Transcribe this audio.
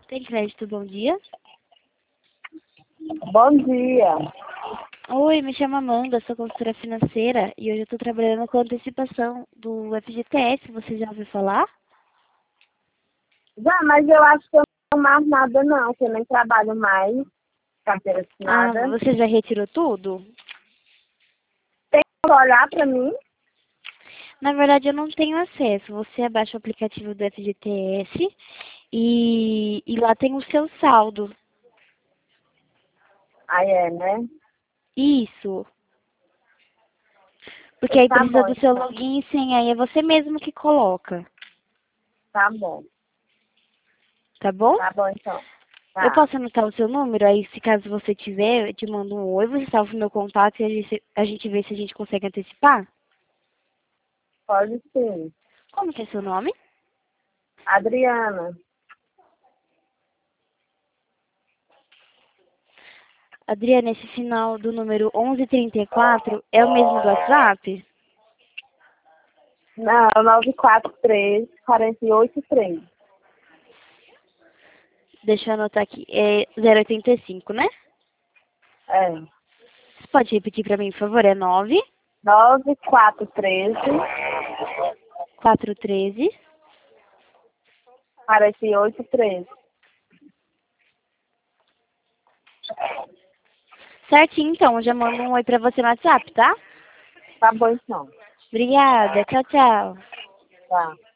Tem crédito, bom dia. Bom dia. Oi, me chamo Amanda, sou consultora financeira e hoje eu estou trabalhando com antecipação do FGTS. Você já ouviu falar? Já, mas eu acho que eu não mais nada não, que eu nem trabalho mais, carteira Ah, assinada. você já retirou tudo? Tem que olhar para mim? Na verdade, eu não tenho acesso. Você abaixa o aplicativo do FGTS e lá tem o seu saldo. Aí é, né? Isso. Porque Pois aí tá precisa bom, do seu então. login e senha, aí é você mesmo que coloca, Tá bom. tá bom? Tá bom, então. Eu Tá. posso anotar o seu número, aí se caso você tiver, eu te mando um oi, você salva o meu contato e a gente vê se a gente consegue antecipar? Pode sim. Como que é seu nome? Adriana. Adriana, esse final do número 1134 é o mesmo do WhatsApp? Não, 943-483. Deixa eu anotar aqui. É 085, né? É. Você pode repetir pra mim, por favor? É 9 9413 413. 4813. Certinho, então. Eu já mando um oi pra você no WhatsApp, tá? Tá bom, então. Obrigada. Tchau, tchau. Tá.